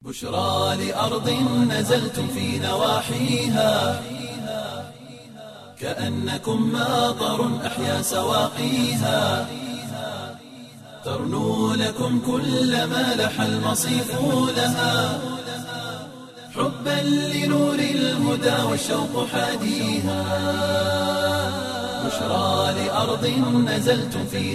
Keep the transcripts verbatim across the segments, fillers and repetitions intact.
بشرى لأرض نزلتم في نواحيها كأنكم ماطر أحيا سواقيها ترنو لكم كل ما لح المصيف لها حبا لنور الهدى والشوق حاديها بشرى لأرض نزلتم في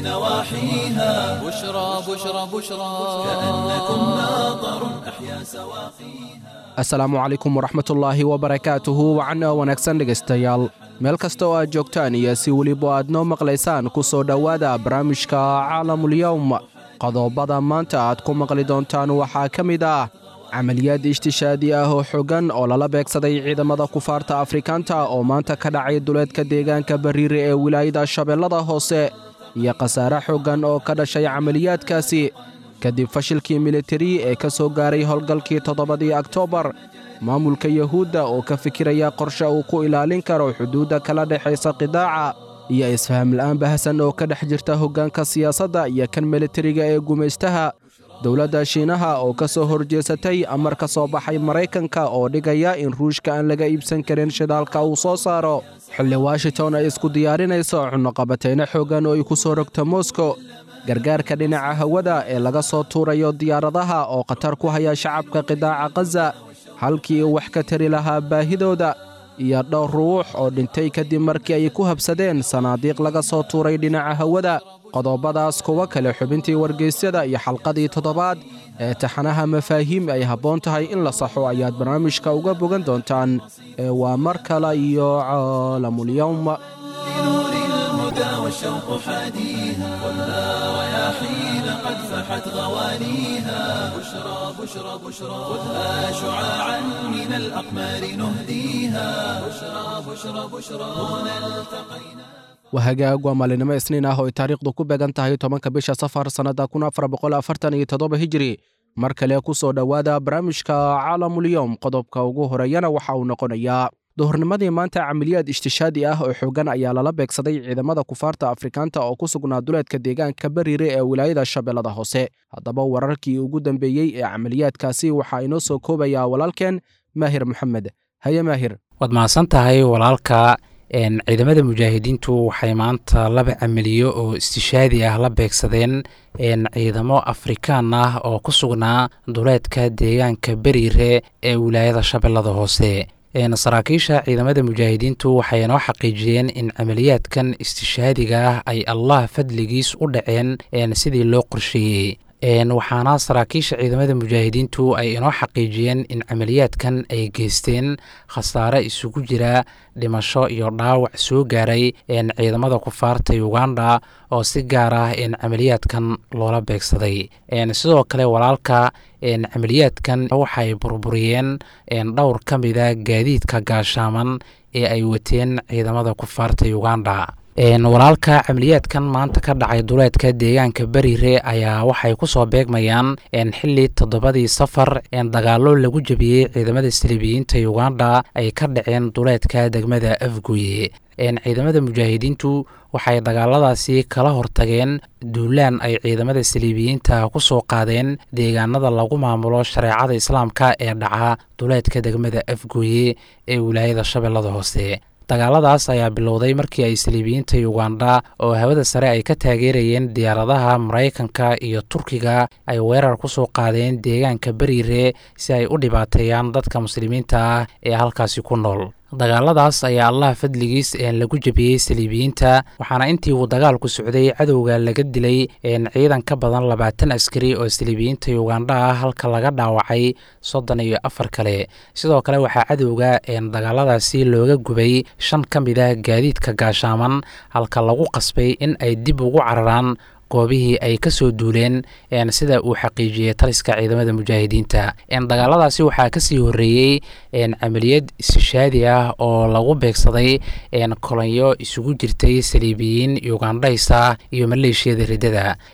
نواحيها بشرى بشرى بشرى كأنكم ماطر أحيا سواقيها asalaamu calaykum waraxmatullaahi wabarakaatuhu wacana wanaagsan dhegaystayaal meel kasta oo aad joogtaan iyo si weliba aad noo maqlaysaan ku soo dhowaada barnaamijka caalamulyowm qodobada maanta aad ku maqli doontaan waxaa ka mid ah camaliyad ishtishaadi ah oo xogan oo lala beegsaday ciidamada kufaarta afrikaanta oo maanta ka dhacay duleedka deegaanka bariire ee wilaayada shabeellada hoose iyo khasaare xogan oo ka dhashay camaliyaadkaasi kadib fashilkii militari ee ka soo gaaray howlgalkii toddobadii oktoobar maamulka yahuudda oo ka fikiraya qorshe uu ku ilaalin karo xuduudda kala dhexaysa qidaaca iyo isfaham la'aan bahasan oo ka dhex jirta hoggaanka siyaasadda iyo kan militariga ee gumaystaha dowladda shiinaha oo ka soo horjeesatay amar ka soo baxay maraykanka oo dhigaya in ruushka aan laga iibsan karin shidaalka uu soo saaro xilli washington ay isku diyaarinayso cunnoqabatayno xooggan oo ay ku soo rogto moskow gargaarka dhinaca hawada ee laga soo tuurayo diyaaradaha oo khatar ku haya shacabka qidaaca khaza halkii uu wax ka tari lahaa baahidooda iyo dhowr ruux oo dhintay kadib markii ay ku habsadeen sanaadiiq laga soo tuuray dhinaca hawada qodobadaas kuwa kale xubintii wargeysyada iyo xalqadii toddobaad ee taxanaha mafaahiim ay habboon tahay in la saxo ayaad barnaamijka uga bogan doontaan ee waa mar kale iyo caalamulyowm لنور الهدى والشوق حاديها خذها رياحين قد فحت غوانيها بشرى بشرى بشرى خذها شعاعا من الأقمار نهديها بشرى بشرى بشرى هنا التقينا wahagaag waa maalinimo isniin ah oo ay taariikhdu ku beegan tahay tobanka bisha safar sannadda kun afar boqol afartan iyo toddoba hijri mar kale ku soo dhowaada barnaamijka caalamulyowm qodobka ugu horeeyana waxa uu noqonayaa duhurnimadii maanta camaliyaad ishtishaadi ah oo xooggan ayaa lala beegsaday ciidamada kufaarta afrikaanta oo ku sugnaa duleedka deegaanka bariire ee wilaayada shabeellada hoose haddaba wararkii ugu dambeeyey ee camaliyaadkaasi waxaa inoo soo koobayaa walaalkeen maahir maxamed haye maahir waad mahadsan tahay walaalka ciidamada mujaahidiintu waxay maanta laba camaliyo oo istishaadi ah la beegsadeen ciidamo afrikaan ah oo ku sugnaa duleedka deegaanka bariire ee wilaayada shabeellada hoose saraakiisha ciidamada mujaahidiintu waxay noo xaqiijiyeen in camaliyaadkan istishaadiga ah ay allah fadligiis u dhaceen sidii loo qorsheeyey waxaana saraakiisha ciidamada mujaahidiintu ay inoo xaqiijiyeen in camaliyaadkan ay geysteen khasaare isugu jira dhimasho iyo dhaawac soo gaaray ciidamada kufaarta uganda oo si gaar ah camaliyaadkan loola beegsaday sidoo kale walaalka camaliyaadkan waxay burburiyeen dhowr ka mida gaadiidka gaashaaman ee ay wateen ciidamada kufaarta uganda walaalka camaliyaadkan maanta ka dhacay duleedka deegaanka bariire ayaa waxay ku soo beegmayaan xilli toddobadii safar dagaallo lagu jebiyey ciidamada saliibiyiinta uganda ay ka dhaceen duleedka degmada afguye ciidamada mujaahidiintu waxay dagaaladaasi kala hortageen duulaan ay ciidamada saliibiyiinta ku soo qaadeen deegaanada lagu maamulo shareecada islaamka ee dhaca duleedka degmada afguye ee wilaayada shabeellada hoose dagaaladaas ayaa bilowday markii ay saliibiyiinta uganda oo hawada sare ay ka taageerayeen diyaaradaha maraykanka iyo turkiga ay weerar ku soo qaadeen deegaanka bariire si ay u dhibaateeyaan dadka muslimiinta ah ee halkaasi ku nool dagaaladaas ayaa allah fadligiis lagu jebiyey saliibiyiinta waxaana intii uu dagaalku socday cadowga laga dilay ciidan ka badan labaatan askari oo saliibiyiinta uganda ah halka laga dhaawacay soddon iyo afar kale sidoo kale waxaa cadowga dagaaladaasi looga gubay shan ka mid ah gaadiidka gaashaaman halka lagu qasbay in ay dib ugu cararaan goobihii ay ka soo duuleen sida uu xaqiijiyey taliska ciidamada mujaahidiinta dagaaladaasi waxaa kasii horeeyey camaliyad istishaadi ah oo lagu beegsaday kolonyo isugu jirtay saliibiyiin ugandhaysa iyo maleeshiyada riddada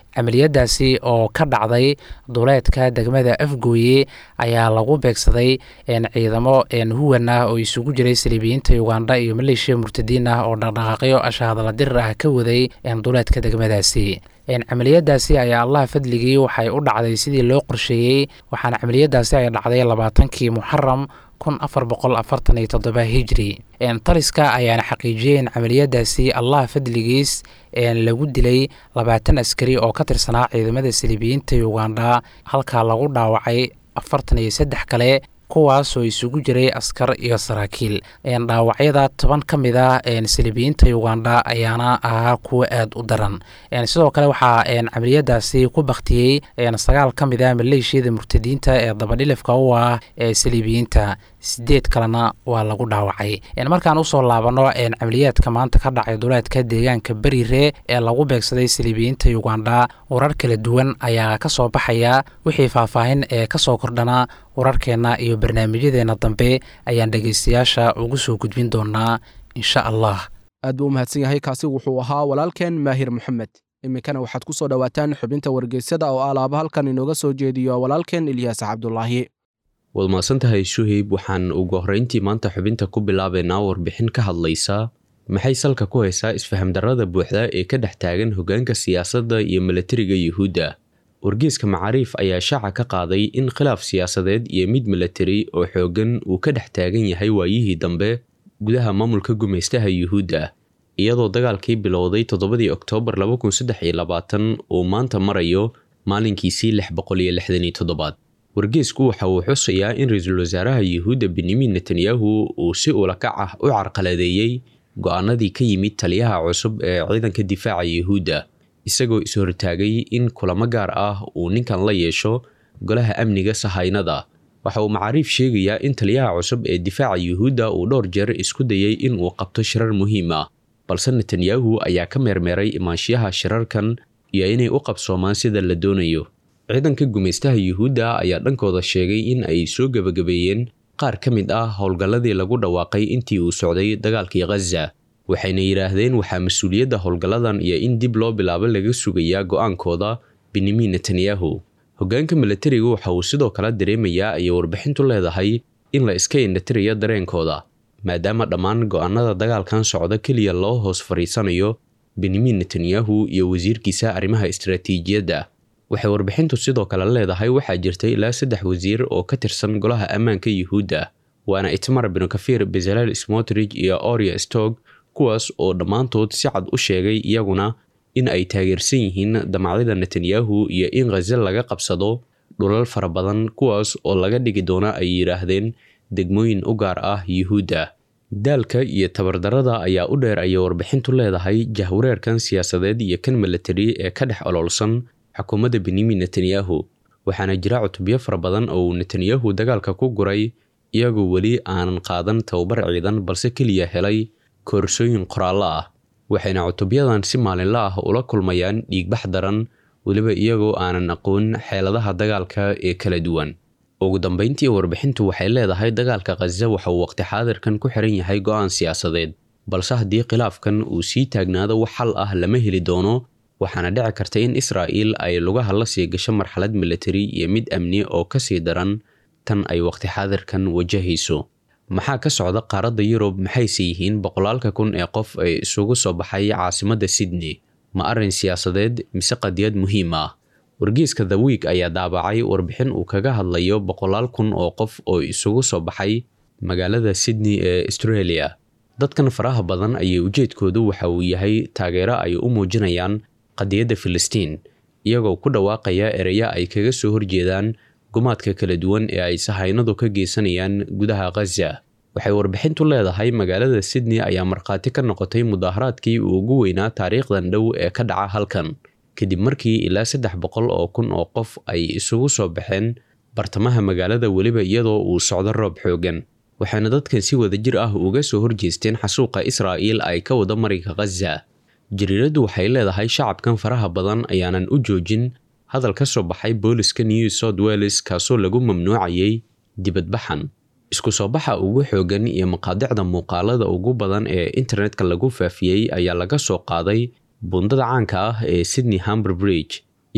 camaliyadaasi oo ka dhacday duleedka degmada Afgooye ayaa lagu beegsaday ciidamo huwan ah oo isugu jiray saliibiyiinta Uganda iyo maleeshiya murtadiin ah oo dhaqdhaqaaqyo ashahadala dir ah ka waday duleedka degmadaasi. camaliyadaasi ayaa Allah fadligii waxay u dhacday sidii loo qorsheeyay, waxaana camaliyadaasi ay dhacday labaatankii Muharram kun afar boqol afartan iyo toddoba hijri. taliska ayaana xaqiijiyay in camaliyadaasi Allah fadligiis lagu dilay labaatan askari oo ka tirsanaa ciidamada saliibiyiinta Uganda, halka lagu dhaawacay afartan iyo saddex kale kuwaas oo isugu jiray askar iyo saraakiil. dhaawacyada toban ka mid ah saliibiyiinta Uganda ayaana ahaa kuwa aad u daran. sidoo kale waxaa camaliyadaasi ku baktiyey sagaal ka mid ah maleeshiyada murtadiinta ee dabadhilifka u ah ee saliibiyiinta, sideed kalena waa lagu dhaawacay. markaan usoo laabano camaliyaadka maanta ka dhacay duleedka deegaanka Bariire ee lagu beegsaday saliibiyiinta Uganda, warar kala duwan ayaa ka soo baxaya. wixii faahfaahin ee ka soo kordhana wararkeena iyo barnaamijyadeena dambe ayaan dhageystayaasha ugu soo gudbin doonaa insha Allah. aad buu mahadsan yahay. kaasi wuxuu ahaa walaalkeen Maahir Maxamed. iminkana waxaad ku soo dhawaataan xubinta wargeysada oo alaaba halkan inooga soo jeediyo walaalkeen Ilyaas Cabdullaahi. waad mahadsantahay Shuhayb. waxaan ugu horreyntii maanta xubinta ku bilaabeynaa warbixin ka hadlaysa maxay salka ku haysaa isfaham darrada buuxda ee ka dhex taagan hoggaanka siyaasadda iyo milatariga Yuhuudda. wargeyska Macaariif ayaa shaaca ka qaaday in khilaaf siyaasadeed iyo mid milatari oo xooggan uu ka dhex taagan yahay waayihii dambe gudaha maamulka gumeystaha Yuhuudda, iyadoo dagaalkii bilowday toddobadii Oktoobar laba kun saddex iyo labaatan uu maanta marayo maalinkiisii lix boqol iyo lixdan iyo toddobaad. wargeysku waxa uu xusayaa in ra'iisul wasaaraha Yuhuudda Benjamin Netanyahu uu si ula kac ah u carqaladeeyay go'aanadii ka yimid taliyaha cusub ee ciidanka difaaca Yuhuudda, isagoo is hortaagay in kulamo gaar ah uu ninkan la yeesho golaha amniga sahaynada. waxa uu Macaariif sheegayaa in taliyaha cusub ee difaaca Yuhuudda uu dhowr jeer isku dayay in uu qabto shirar muhiim ah, balse Netanyahu ayaa ka meermeeray imaanshiyaha shirarkan iyo inay u qabsoomaan sida la doonayo. ciidanka gumeystaha Yuhuudda ayaa dhankooda sheegay in ay soo gabagabeeyeen qaar ka mid ah howlgalladii lagu dhawaaqay intii uu socday dagaalkii Gaza, waxayna yiraahdeen waxaa mas'uuliyadda howlgalladan iyo in dib loo bilaabo laga sugayaa go'aankooda Benjamin Netanyahu. hoggaanka milatariga waxa uu sidoo kale dareemayaa ay warbixintu leedahay in la iska indhatirayo dareenkooda, maadaama dhammaan go'aanada dagaalkan socda keliya loo hoos fariisanayo Benjamin Netanyahu iyo wasiirkiisa arrimaha istiraatiijiyadda. waxay warbixintu sidoo kale leedahay waxaa jirtay ilaa saddex wasiir oo ka tirsan golaha ammaanka Yuhuudda, waana Itamar Ben Gvir, Bezalel Smotrich iyo Arya Stog, kuwaas oo dhammaantood si cad u sheegay iyaguna in ay taageersan yihiin damacyada Netanyahu iyo in Gaza laga qabsado dhulal fara badan, kuwaas oo laga dhigi doona ay yiraahdeen degmooyin u gaar ah Yuhuudda. daalka iyo tabardarrada ayaa u dheer ay warbixintu leedahay jahwareerkan siyaasadeed iyo kan milatari ee ka dhex ololsan xukuumadda Benjamin Netanyahu, waxaana jira cutubyo fara badan oo Netanyahu dagaalka ku guray iyagoo weli aanan qaadan tababar ciidan balse keliya helay koorsooyin qoraallo ah, waxayna cutubyadan si maalinle ah ula kulmayaan dhiigbax daran, weliba iyagoo aanan aqoon xeeladaha dagaalka ee kala duwan. ugu dambeyntii warbixintu waxay leedahay dagaalka Gaza waxa uu waqti xaadirkan ku xiran yahay go'aan siyaasadeed, balse haddii khilaafkan uu sii taagnaado wax xal ah lama heli doono, waxaana dhici karta in Israa'iil ay lugaha la sii gasho marxalad milatari iyo mid amni oo ka sii daran tan ay waqti xaadirkan wajahayso. maxaa ka socda qaaradda Yurub? maxayse yihiin boqolaalka kun ee qof ee isugu soo baxay caasimadda Sydney? ma arrin siyaasadeed mise qadiyad muhiim ah? wargeyska The Week ayaa daabacay warbixin uu kaga hadlayo boqolaal kun oo qof oo isugu soo baxay magaalada Sydney ee Australia. dadkan faraha badan ayay ujeedkoodu waxa uu yahay taageero ay u muujinayaan qadiyadda Filistiin, iyagoo ku dhawaaqaya ereya ay kaga soo horjeedaan gumaadka kala duwan ee ay sahaynadu ka geysanayaan gudaha Gaza. waxay warbixintu leedahay magaalada Sydney ayaa markhaati ka noqotay mudaharaadkii ugu weynaa taariikhdan dhow ee ka dhaca halkan, kadib markii ilaa saddex boqol oo kun oo qof ay isugu soo baxeen bartamaha magaalada, weliba iyadoo uu socdo roob xoogan. waxaana dadkan si wadajir ah uga soo horjeesteen xasuuqa Israa'iil ay ka wada marinka Gaza. jariiradu waxay leedahay shacabkan faraha badan ayaanan u joojin hadal ka soo baxay booliska New South Wales kaasoo lagu mamnuucayay dibadbaxan. isku soo baxa ugu xoogan iyo maqaadicda muuqaalada ugu badan ee internetka lagu faafiyey ayaa laga soo qaaday buundada caanka ah ee Sydney Harbour Bridge,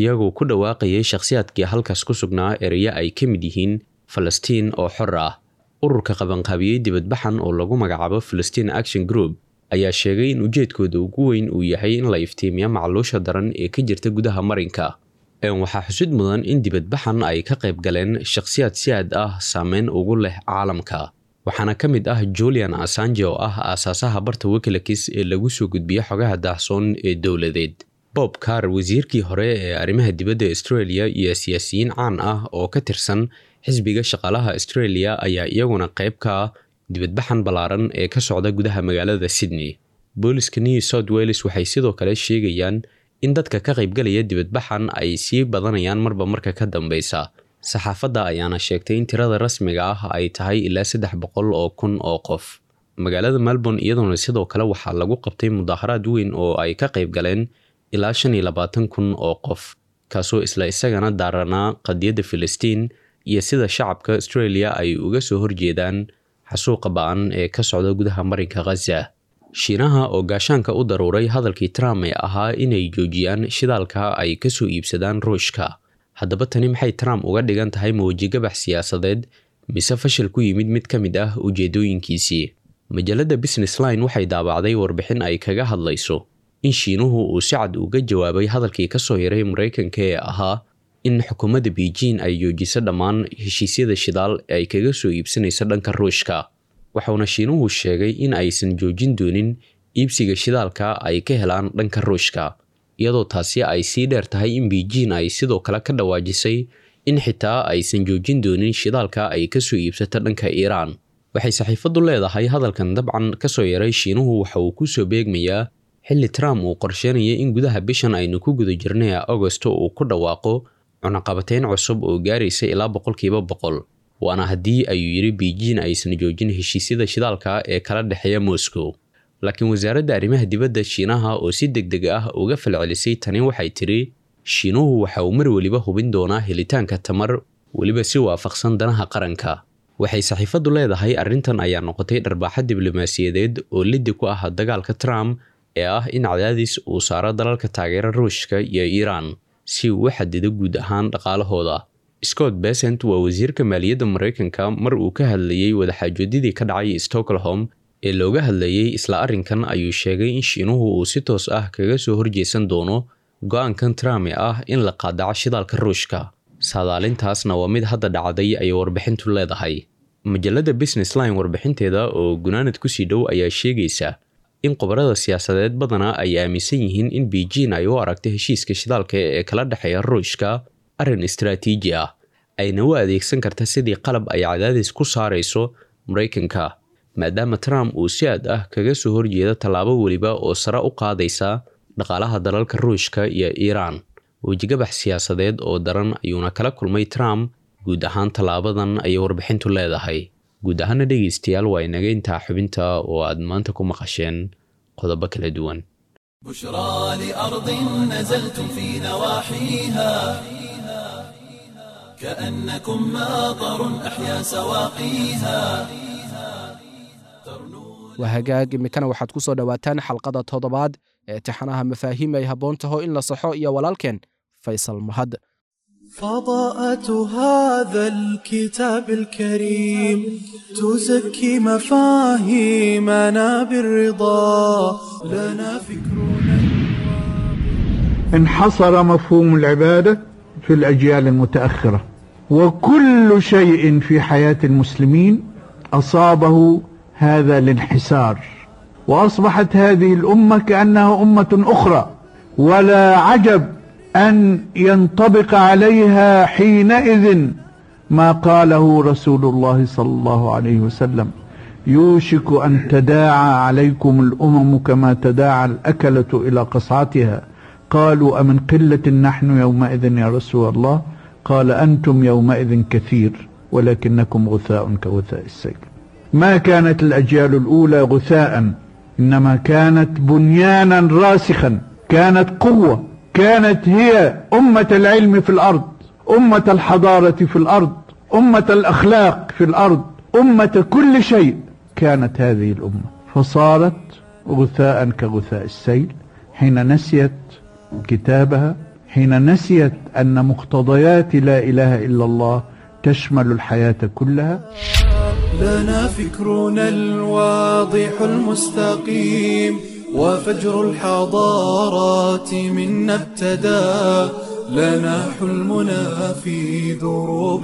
iyagoo ku dhawaaqayay shakhsiyaadkii halkaas ku sugnaa ereyo ay ka mid yihiin falastiin oo xor ah. ururka qabanqaabiyey dibadbaxan oo lagu magacaabo Palestine Action Group ayaa sheegay in ujeedkooda ugu weyn uu yahay in la iftiimiyo macluusha daran ee ka jirta gudaha marinka. Een waxaa xusid mudan in dibadbaxan ay ka qayb galeen shakhsiyaad si aad ah saameyn ugu leh caalamka, waxaana ka mid ah Julian Assange oo ah aasaasaha barta Wikileaks ee lagu soo gudbiyo xogaha daahsoon ee dowladeed. Bob Carr, wasiirkii hore ee arrimaha dibadda Australia, iyo siyaasiyiin caan ah oo ka tirsan xisbiga shaqaalaha Australia ayaa iyaguna qayb ka ah dibadbaxan ballaaran ee ka socda gudaha magaalada Sydney. Booliska New South Wales waxay sidoo kale sheegayaan in dadka ka qaybgalaya dibadbaxan ay sii badanayaan marba marka ka dambeysa. Saxaafadda ayaana sheegtay in tirada rasmiga ah ay tahay ilaa saddex boqol oo kun oo qof. Magaalada Melbourne iyaduna sidoo kale waxaa lagu qabtay mudaharaad weyn oo ay ka qayb galeen ilaa shan iyo labaatan kun oo qof, kaasoo isla isagana daaranaa qadiyadda Filistiin iyo sida shacabka Australia ay uga soo horjeedaan xasuuqa ba'an ee ka socda gudaha marinka Gaza. Shiinaha oo gaashaanka u daruuray hadalkii Trump ee ahaa inay joojiyaan shidaalka ay ka soo iibsadaan Ruushka. Haddaba tani maxay Trump uga dhigan tahay mawjagabax siyaasadeed mise fashil ku yimid mid ka mid ah ujeedooyinkiisii? Majalada Business Line waxay daabacday warbixin ay kaga hadlayso in Shiinuhu uu si cad uga jawaabay hadalkii ka soo yaray Mareykanka ee ahaa in xukuumadda Beijing ay joojiso dhammaan heshiisyada shidaal ay kaga soo iibsanayso dhanka Ruushka. Waxaana Shiinuhu sheegay in aysan joojin doonin iibsiga shidaalka ay ka helaan dhanka Ruushka, iyadoo taasi ay sii dheer tahay in Beijing ay sidoo kale ka dhawaajisay in xitaa aysan joojin doonin shidaalka ay ka soo iibsato dhanka Iran. Waxay saxiifaddu leedahay hadalkan dabcan ka soo yaray Shiinuhu waxa uu ku soo beegmayaa xilli Trump uu qorsheynayay in gudaha bishan aynu ku guda jirnay Agosto uu ku dhawaaqo cunaqabateyn cusub oo gaaraysa ilaa boqolkiiba boqol, waana haddii ayuu yiri Beijing aysan joojin heshiisyada shidaalka ee kala dhexeeya Moscow. Laakiin wasaaradda arrimaha dibadda Shiinaha oo si degdeg ah uga falcelisay tani waxay tiri Shiinuhu waxa uu mar waliba hubin doonaa helitaanka tamar waliba si waafaqsan danaha qaranka. Waxay saxiifaddu leedahay arrintan ayaa noqotay dharbaaxa diblomaasiyadeed oo liddi ku ah dagaalka Trump ee ah in cadaadis uu saaro dalalka taageera Ruushka iyo Iran si uu u xadido guud ahaan dhaqaalahooda. Scott Bessent waa wasiirka maaliyadda Mareykanka mar uu ka hadlayay wadaxaajoodidii ka dhacay Stockholm ee looga hadlayay isla arrinkan ayuu sheegay in Shiinuhu uu si toos ah kaga soo horjeesan doono go'aankan Trump ee ah in la qaadaco shidaalka Ruushka. Saadaalintaasna waa mid hadda dhacday ay warbixintu leedahay. Majalada Business Line warbixinteeda oo gunaanad ku sii dhow ayaa sheegaysa in qobarada siyaasadeed badana ay aaminsan yihiin in Beijing ay u aragto heshiiska shidaalka ee kala dhexeeya Ruushka arrin istiraatiiji ah, ayna u adeegsan karta sidii qalab ay cadaadis ku saarayso Mareykanka, maadaama Trump uu si aad ah kaga soo horjeeda tallaabo waliba oo sare u qaadaysa dhaqaalaha dalalka Ruushka iyo Iran. Wajagabax siyaasadeed oo daran ayuuna kala kulmay Trump guud ahaan tallaabadan ay warbixintu leedahay. guud ahaan dhegeystayaal waa inaga intaa xubinta oo aad maanta ku maqasheen qodobo kala duwan. بشرى لأرض نزلتم في نواحيها كأنكم ماطر أحيا سواقيها. وهجاج imikana waxaad ku soo dhawaataan xalqada toddobaad ee taxanaha mafaahiim ay haboon tahay in la saxo iyo walaalkeen Faysal Mahad. فضاءة هذا الكتاب الكريم تزكي مفاهيمنا بالرضا لنا فكرنا. انحصر مفهوم العبادة في الأجيال المتأخرة، وكل شيء في حياة المسلمين أصابه هذا الانحسار، وأصبحت هذه الأمة كأنها أمة أخرى، ولا عجب أن ينطبق عليها حينئذ ما قاله رسول الله صلى الله عليه وسلم: يوشك أن تداعى عليكم الأمم كما تداعى الأكلة إلى قصعتها. قالوا: أمن قلة نحن يومئذ يا رسول الله؟ قال: أنتم يومئذ كثير ولكنكم غثاء كغثاء السيل. ما كانت الأجيال الأولى غثاء، إنما كانت بنيانا راسخا، كانت قوة، كانت هي أمة العلم في الأرض، أمة الحضارة في الأرض، أمة الأخلاق في الأرض، أمة كل شيء. كانت هذه الأمة فصارت غثاء كغثاء السيل حين نسيت كتابها، حين نسيت أن مقتضيات لا إله إلا الله تشمل الحياة كلها. لنا فكرنا الواضح المستقيم وفجر الحضارات منا ابتدى، لنا حلمنا في دروب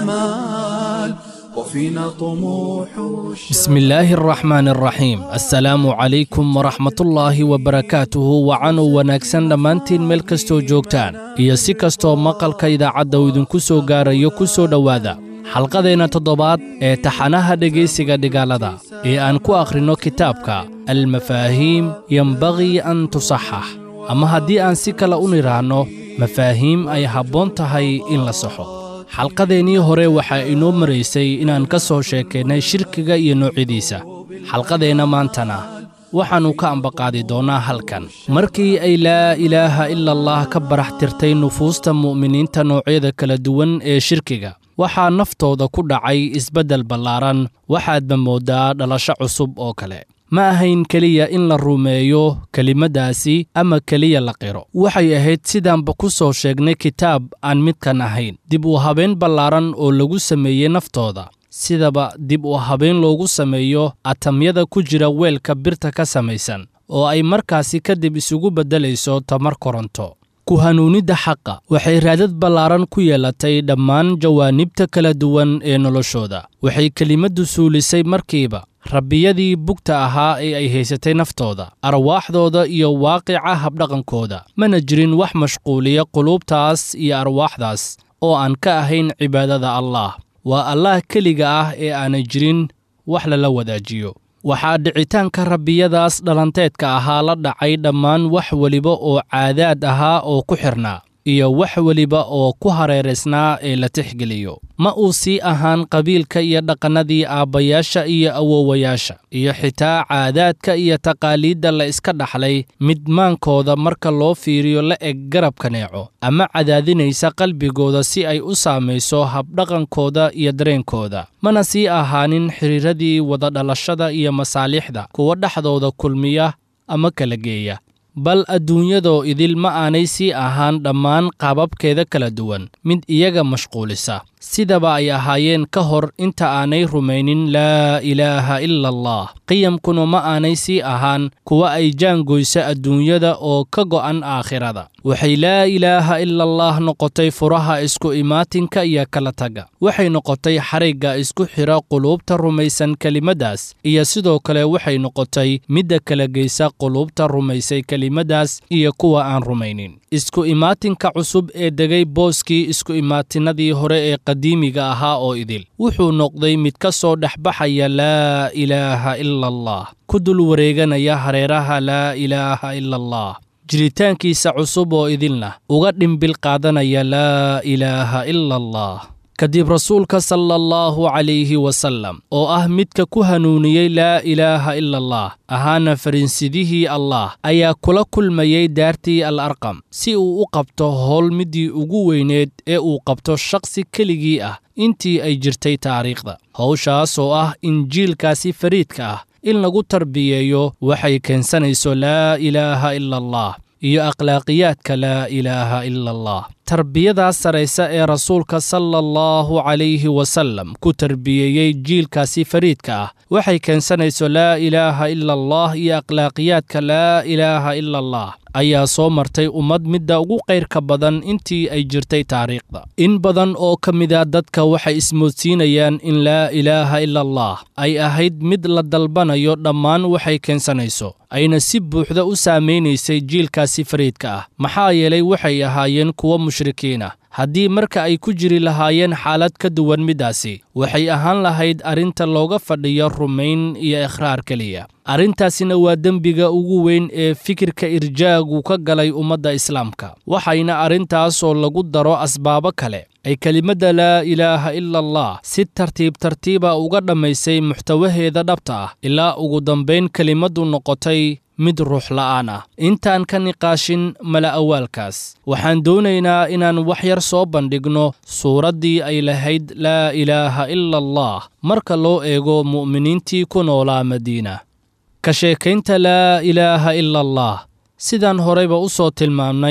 الأمال وفينا طموح. بسم الله الرحمن الرحيم. السلام عليكم ورحمة الله وبركاته. وعنو wanaagsan dhammaantiin meel kastoo joogtaan iyo si kastoo maqalka idaacadda uu idinku soo gaarayo ku soo dhowaada xalqadeenna toddobaad ee taxanaha dhegaysiga dhigaalada ee aan ku akhrino kitaabka almafaahiim yembagii an tusaxax, ama haddii aan si kale u nidhaahno mafaahiim ay habboon tahay in la saxo. xalqadeennii hore waxaa inoo maraysay inaan ka soo sheekaynay shirkiga iyo noocyadiisa. xalqadeenna maantana waxaannu ka ambaqaadi doonnaa halkan. markii ay laa ilaaha ila allah ka barax tirtay nufuusta mu'miniinta noocyada kala duwan ee shirkiga, waxaa naftooda ku dhacay isbeddel ballaaran. waxaadba mooddaa dhalasho cusub oo kale. ma ahayn keliya in la rumeeyo kelimaddaasi ama keliya la qiro. waxay ahayd sidaanba ku soo sheegnay kitaab aan midkan ahayn, dib u habeen ballaaran oo lagu sameeyey naftooda, sidaba dib u habeen loogu sameeyo atamyada ku jira weelka birta ka samaysan oo ay markaasi kadib isugu beddelayso tamar koronto. ku hanuunidda xaqa waxay raadad ballaaran ku yeelatay dhammaan jawaanibta kala duwan ee noloshooda. waxay kelimaddu suulisay markiiba rabbiyadii bugta ahaa ee ay haysatay naftooda, arwaaxdooda iyo waaqica habdhaqankooda. mana jirin wax mashquuliya quluubtaas iyo arwaaxdaas oo aan ka ahayn cibaadada allaah. waa allaah keliga ah ee aanay jirin wax lala wadaajiyo. waxaa dhicitaanka rabbiyadaas dhalanteedka ahaa la dhacay dhammaan wax weliba oo caadaad ahaa oo ku xidhnaa, iyo wax weliba oo ku hareeraysnaa ee la tixgeliyo. ma uu sii ahaan qabiilka iyo dhaqannadii aabbayaasha iyo awowayaasha, iyo xitaa caadaadka iyo taqaaliidda la iska dhaxlay mid maankooda marka loo fiiriyo la eg garab kaneeco, ama cadaadinaysa qalbigooda si ay u saamayso habdhaqankooda iyo dareenkooda. mana sii ahaanin xidhiiradii wadadhalashada iyo masaalixda kuwa dhexdooda kulmiya ama kala geeya, bal adduunyadoo idil ma aanay sii ahaan dhammaan qaababkeeda kala duwan mid iyaga mashquulisa, sidaba ay ahaayeen ka hor inta aanay rumaynin laa ilaaha ila allah. qiyamkuna ma aanay sii ahaan kuwa ay jaangoysa adduunyada oo ka go'an aakhirada. waxay laa ilaaha ila allah noqotay furaha isku imaatinka iyo kala tagga. waxay noqotay xarigga isku xidha quluubta rumaysan kelimaddaas, iyo sidoo kale waxay noqotay midda kala geysa quluubta rumaysay kelimaddaas iyo kuwa aan rumaynin. isku imaatinka cusub ee degay booskii isku imaatinadii hore ee qadiimiga ahaa oo idil wuxuu noqday mid ka soo dhexbaxaya laa ilaaha ila allah, ku dul wareeganaya hareeraha laa ilaaha ila allah. jiritaankiisa cusub oo idilna uga dhimbil qaadanaya laa ilaaha ila allah. kadib rasuulka sala allahu calayhi wasallam oo ah midka ku hanuuniyey laa ilaaha ila allah, ahaana farinsidihii allah, ayaa kula kulmayey daartii al arqam si uu u qabto howl middii ugu weyneed ee uu qabto shakhsi keligii ah intii ay jirtay taariikhda. hawshaas oo ah injiilkaasi fariidka ah in lagu tarbiyeeyo waxay keensanayso laa ilaaha ila allah iyo akhlaaqiyaadka laa ilaaha ila allah. tarbiyadaas saraysa ee rasuulka sala allahu calayhi wasallam ku tarbiyeeyey jiilkaasi fariidka ah waxay keensanayso laa ilaaha ila allah iyo akhlaaqiyaadka laa ilaaha ila allah ayaa soo martay ummad midda ugu qayrka badan intii ay jirtay taariikhda. in badan oo ka mida dadka waxay ismoodsiinayaan in laa ilaaha ila allah ay ahayd mid la dalbanayo dhammaan waxay keensanayso, ayna si buuxda u saamaynaysay jiilkaasi fariidka ah. maxaa yeelay waxay ahaayeen kuwo mushrikiin ah. haddii marka ay ku jiri lahaayeen xaalad ka duwan middaasi, waxay ahaan lahayd arrinta looga fadhiyo rumayn iyo ikhraar keliya. arrintaasina waa dembiga ugu weyn ee fikirka irjaagu ka galay ummadda islaamka. waxayna arrintaasoo lagu daro asbaabo kale ay kelimadda laa ilaaha ila allah si tartiib tartiiba uga dhammaysay muxtawaheeda dhabta ah, ilaa ugu dambayn kelimaddu noqotay mid ruux la'aan ah. intaan ka niqaashin mala awaalkaas, waxaan doonaynaa inaan wax yar soo bandhigno suuraddii ay lahayd laa ilaaha ila allah marka loo eego mu'miniintii ku noolaa madiina. ka sheekaynta laa ilaaha ila allah sidaan horeyba u soo tilmaamnay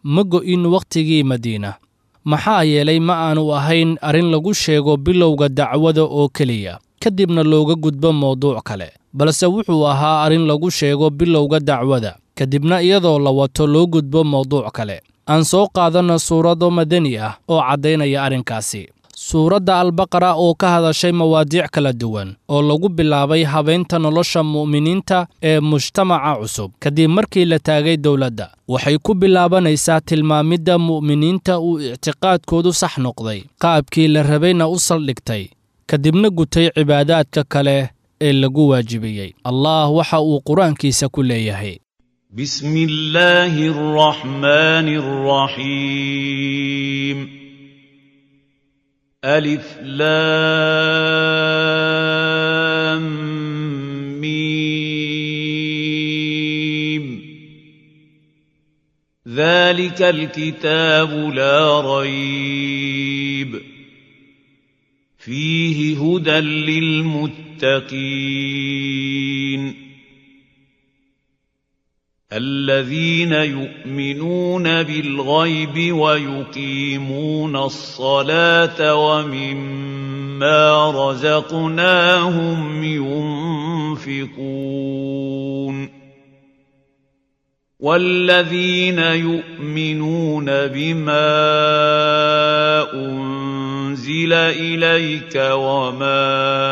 ma go'in wakhtigii madiina maxaa yeelay ma aanu ahayn arrin lagu sheego bilowga dacwada oo keliya kadibna looga gudbo mawduuc kale balse wuxuu ahaa arrin lagu sheego bilowga dacwada kadibna iyadoo la wato loo gudbo mawduuc kale aan soo qaadanno suurado madani ah oo caddaynaya arrinkaasi suuradda albaqara oo ka hadashay mawaadiic kala duwan oo lagu bilaabay habaynta nolosha mu'miniinta ee mujtamaca cusub kadib markii la taagay dowladda waxay ku bilaabanaysaa tilmaamidda mu'miniinta uu ictiqaadkoodu sax noqday qaabkii la rabayna u saldhigtay kadibna gutay cibaadaadka kale ee lagu waajibiyey allah waxa uu qur-aankiisa ku leeyahay بسم الله الرحمن الرحيم ألف لام ميم ذلك الكتاب لا ريب فيه هدى للمتقين الذين يؤمنون بالغيب ويقيمون الصلاة ومما رزقناهم ينفقون والذين يؤمنون بما أنزل إليك وما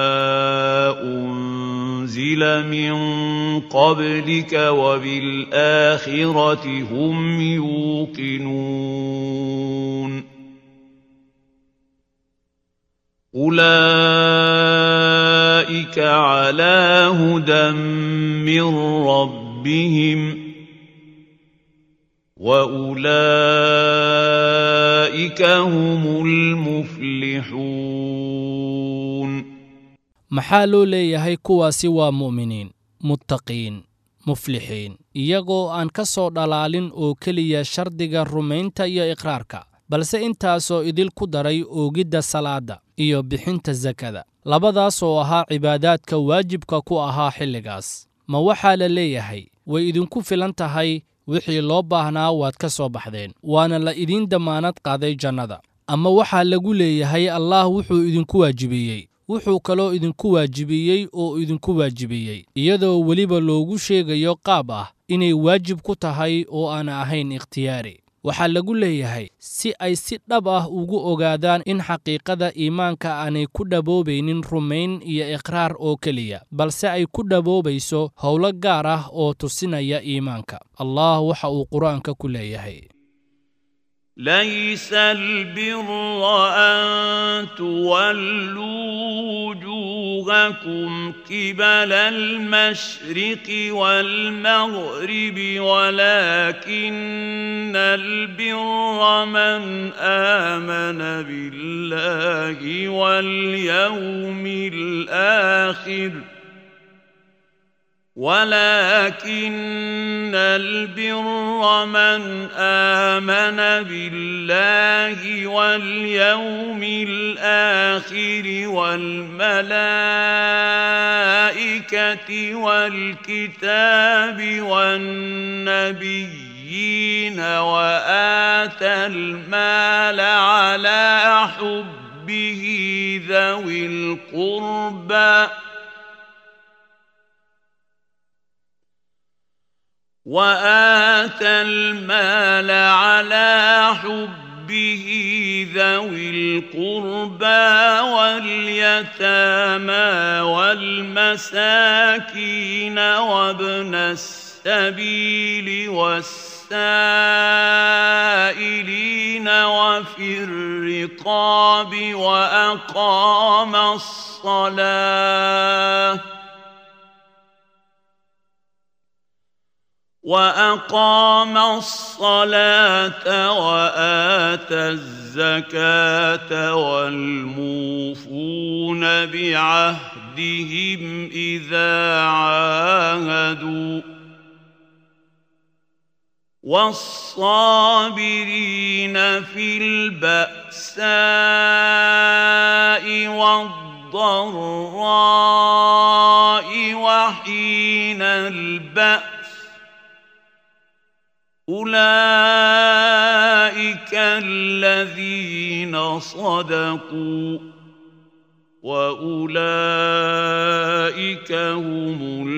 أنزل من قبلك وبالآخرة هم يوقنون أولئك على هدى من ربهم وأولئك هم المفلحون maxaa loo leeyahay kuwaasi waa mu'miniin muttaqiin muflixiin iyagoo aan ka soo dhalaalin oo keliya shardiga rumaynta iyo iqraarka balse intaasoo idil ku daray oogidda salaadda iyo bixinta sakada labadaas oo ahaa cibaadaadka waajibka ku ahaa xilligaas ma waxaa la leeyahay way idinku filan tahay wixii loo baahnaa waad ka soo baxdeen waana la idiin dammaanad qaaday jannada ama waxaa lagu leeyahay allah wuxuu idinku waajibiyey wuxuu kaloo idinku waajibiyey oo idinku waajibiyey iyadoo weliba loogu sheegayo qaab ah inay waajib ku tahay oo aan ahayn ikhtiyaari waxaa lagu leeyahay si ay si dhab ah ugu ogaadaan in xaqiiqada iimaanka aanay ku dhaboobaynin rumayn iyo iqraar oo keliya balse ay ku dhaboobayso howlo gaar ah oo tusinaya iimaanka allah waxa uu qur-aanka ku leeyahay ليس البر أن تولوا وجوهكم قبل المشرق والمغرب ولكن البر من آمن بالله واليوم الآخر ولكن البر من آمن بالله واليوم الآخر والملائكة والكتاب والنبيين وآتى المال على حبه ذوي القربى وآتى المال على حبه ذوي القربى واليتامى والمساكين وابن السبيل والسائلين وفي الرقاب وأقام الصلاة وأقام الصلاة وآتى الزكاة والموفون بعهدهم إذا عاهدوا والصابرين في البأساء والضراء وحين البأس أولئك الذين صدقوا وأولئك هم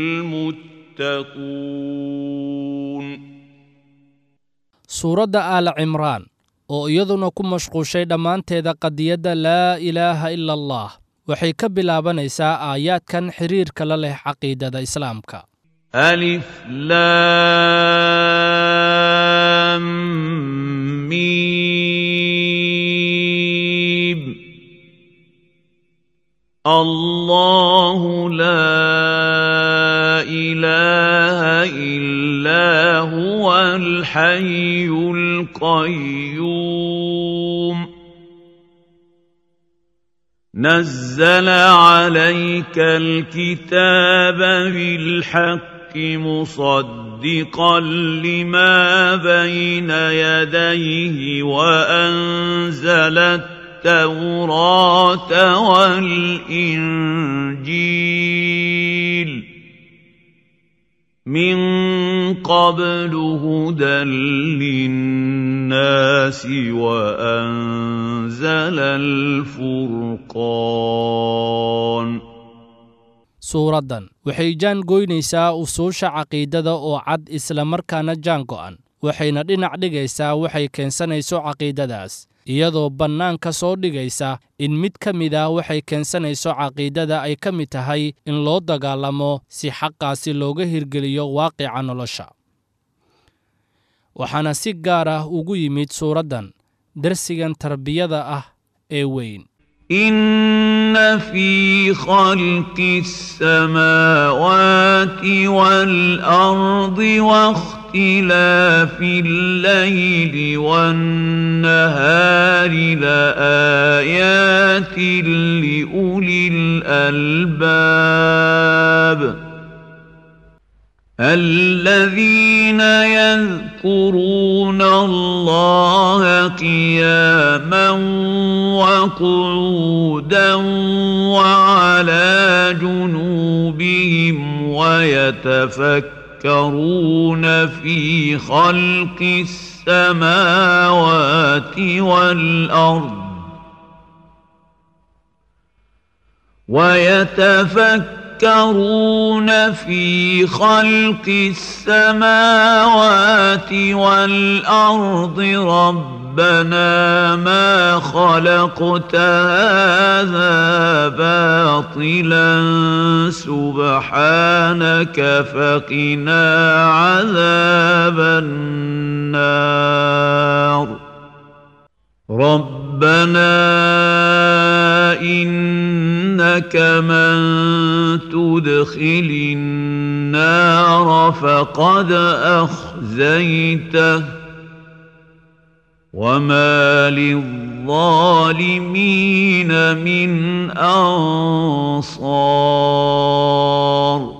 المتقون. suuradda aal cimraan oo iyaduna ku mashquushay dhammaanteeda qadiyadda laa ilaaha ila allah waxay ka bilaabanaysaa aayaadkan xiriirka la leh caqiidada islaamka. ألف لام ميم الله لا إله إلا هو الحي القيوم نزل عليك الكتاب بالحق مصدقا لما بين يديه وأنزل التوراة والإنجيل من قبل هدى للناس وأنزل الفرقان. suuraddan waxay jaan goynaysaa usuusha caqiidada oo cad isla markaana jaan go'an, waxayna dhinac dhigaysaa waxay keensanayso caqiidadaas, iyadoo bannaanka soo dhigaysa in mid ka mid ah waxay keensanayso caqiidada ay ka mid tahay in loo dagaalamo si xaqaasi looga hirgeliyo waaqica nolosha. waxaana si gaar ah ugu yimid suuraddan darsigan tarbiyada ah ee weyn. إن في خلق السماوات والأرض واختلاف الليل والنهار لآيات لأولي الألباب الذين يذكرون الله قياما وقعودا وعلى جنوبهم ويتفكرون في خلق السماوات والأرض ويتفكرون يتفكرون في خلق السماوات والأرض ربنا ما خلقت هذا باطلا سبحانك فقنا عذاب النار ربنا إنك من تدخل النار فقد أخزيته وما للظالمين من أنصار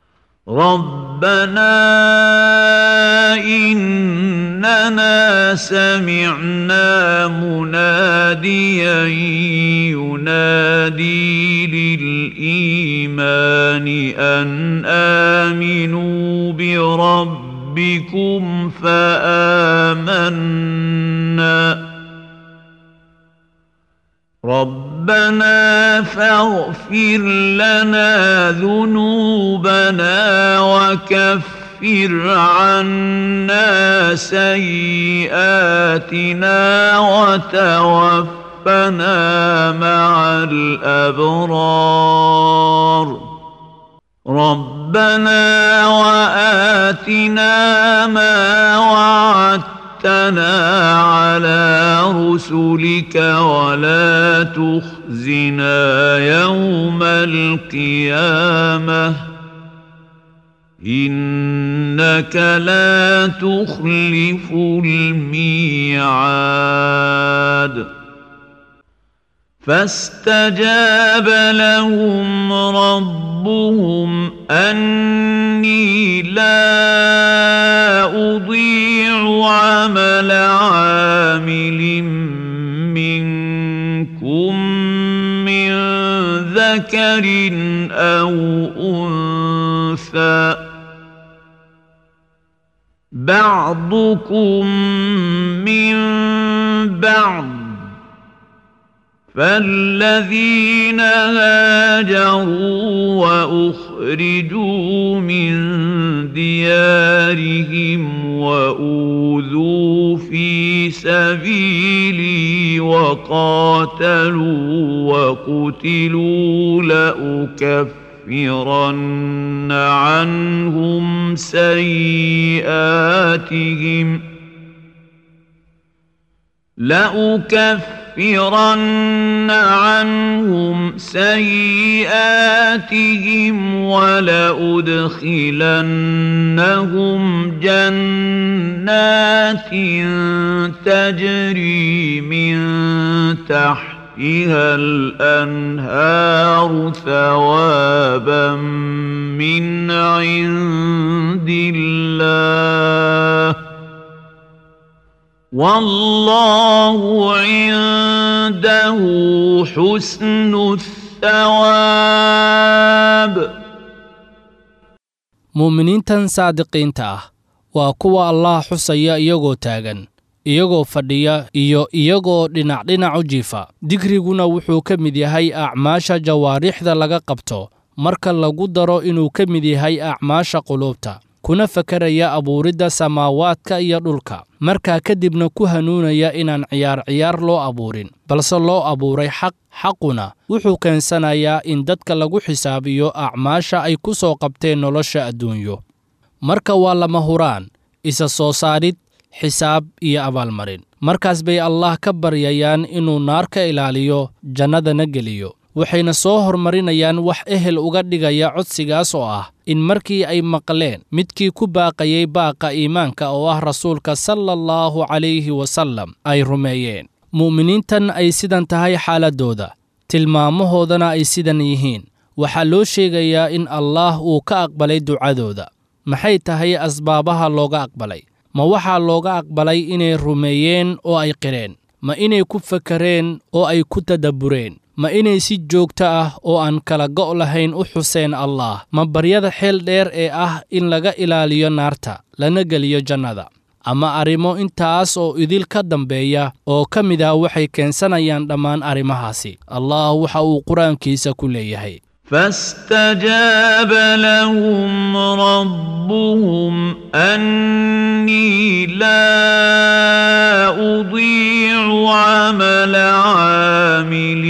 ربنا إننا سمعنا مناديا ينادي للإيمان أن آمنوا بربكم فآمنا ربنا فاغفر لنا ذنوبنا وكفر عنا سيئاتنا وتوفنا مع الأبرار ربنا وآتنا ما وعدتنا على رسلك ولا تخزنا يوم القيامة إنك لا تخلف الميعاد فاستجاب لهم ربهم أني لا أضيع عمل عامل منكم من ذكر أو أنثى بعضكم من بعض فالذين هاجروا وأخرجوا من ديارهم وأوذوا في سبيلي وقاتلوا وقتلوا لأكفرن عنهم سيئاتهم لأكفرن عنهم سيئاتهم ولأدخلنهم جنات تجري من تحتها الأنهار ثوابا من عند الله والله عنده حسن الثواب. muuminiintan saadiqiinta ah waa kuwa Allah xusaya iyagoo taagan, iyagoo fadhiya iyo iyagoo dhinac dhinac u jiifa. dikriguna wuxuu ka mid yahay acmaasha jawaarixda laga qabto marka lagu daro inuu ka mid yahay acmaasha quluubta, kuna fakaraya abuuridda samaawaadka iyo dhulka, markaa kadibna ku hanuunaya inaan ciyaar ciyaar loo abuurin, balse loo abuuray xaq. xaquna wuxuu keensanayaa in dadka lagu xisaabiyo acmaasha ay ku soo qabteen nolosha adduunyo. marka waa lama huraan, isa soo saarid, xisaab iyo abaalmarin. markaas bay Allah ka baryayaan inuu naar ka ilaaliyo, jannadana geliyo. waxayna soo hormarinayaan wax ehel uga dhigaya codsigaas oo ah in markii ay maqleen midkii ku baaqayay baaqa iimaanka oo ah rasuulka sala allahu calayhi wasallam ay rumeeyeen. mu'miniintan ay sidan tahay xaaladooda, tilmaamahoodana ay sidan yihiin, waxaa loo sheegayaa in allaah uu ka aqbalay ducadooda. maxay tahay asbaabaha looga aqbalay? ma waxaa looga aqbalay inay rumeeyeen oo ay qireen? ma inay ku fakareen oo ay ku tadabbureen? ma inay si joogto ah oo aan kala go' lahayn u xuseen allaah? ma baryada xeel dheer ee ah in laga ilaaliyo naarta lana geliyo jannada? ama arrimo intaas oo idil ka dambeeya oo ka mid ah waxay keensanayaan dhammaan arrimahaasi. allah waxa uu qur-aankiisa ku leeyahay: فاستجاب لهم ربهم أني لا أضيع عمل عامل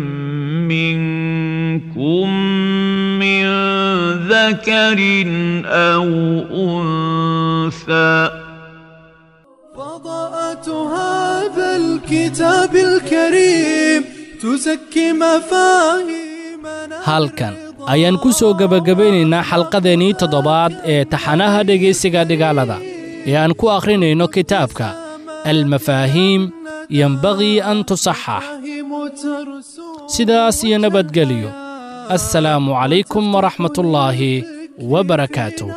منكم من ذكر أو أنثى فضاءة هذا الكتاب الكريم تزكي مفاهيم. halkan ayaan ku soo gebagabaynaynaa xalqadeennii toddobaad ee taxanaha dhegaysiga dhigaalada ee aan ku akhrinayno kitaabka almafaahiim yenbagii an tusaxax. sidaas iyo nabadgeliyo. assalaamu calaykum waraxmatullaahi wabarakaatuh.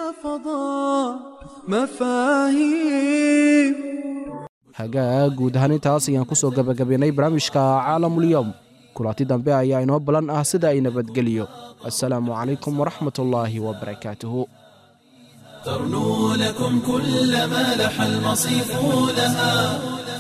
hagaa guud ahaan intaas ayaan ku soo gebagabaynay barnaamijka caalamulyoom. kulanti dambe ayaa inoo balan ah sida ay nabadgeliyo. assalaamu calaykum waraxmatullaahi wabarakaatuhu. ترنو لكم كل ما لح المصيف لها